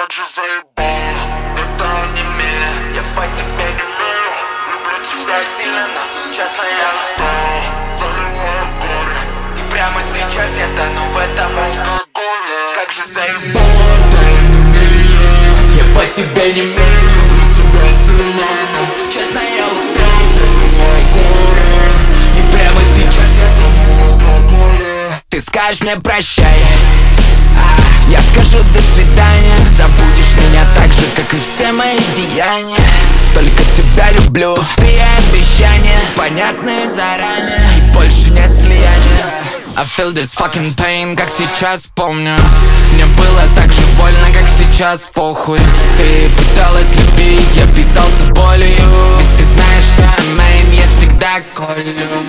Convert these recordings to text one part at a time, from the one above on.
Как же заебало, это онемело. Я по тебе не верю, люблю тебя сильно, но честно я устал. Заливаю горе, и прямо сейчас я тону в этом алкоголе. Как же заебало, это онемело. Я по тебе не верю, люблю тебя сильно, но честно я устал. Заливаю горе, и прямо сейчас я тону в алкоголе. Ты скажешь мне прощай, я скажу до свидания. Забудешь меня так же, как и все мои деяния. Только тебя люблю, пустые обещания, понятные заранее, и больше нет слияния. I feel this fucking pain, как сейчас помню. Мне было так же больно, как сейчас, похуй. Ты пыталась любить, я питался болью. Ведь ты знаешь, что main, я всегда колю.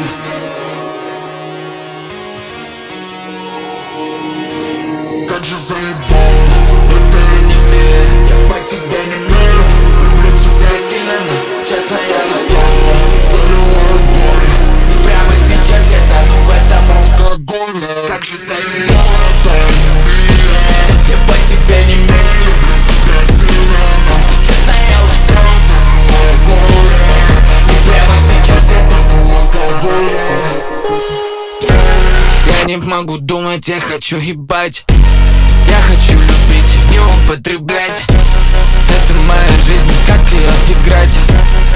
Как же заебало, это онемело. Я по тебе не верю, люблю тебя сильно, но честно я устал. Заливаю горе, И прямо сейчас я тону в этом алкоголе. Как же заебало, это онемело. Я по тебе не верю, Люблю тебя сильно, но честно я устал. заливаю горе, И прямо сейчас я тону в алкоголе. Я не могу думать, я хочу ебать. Я хочу любить и употреблять. Это моя жизнь, как ее играть?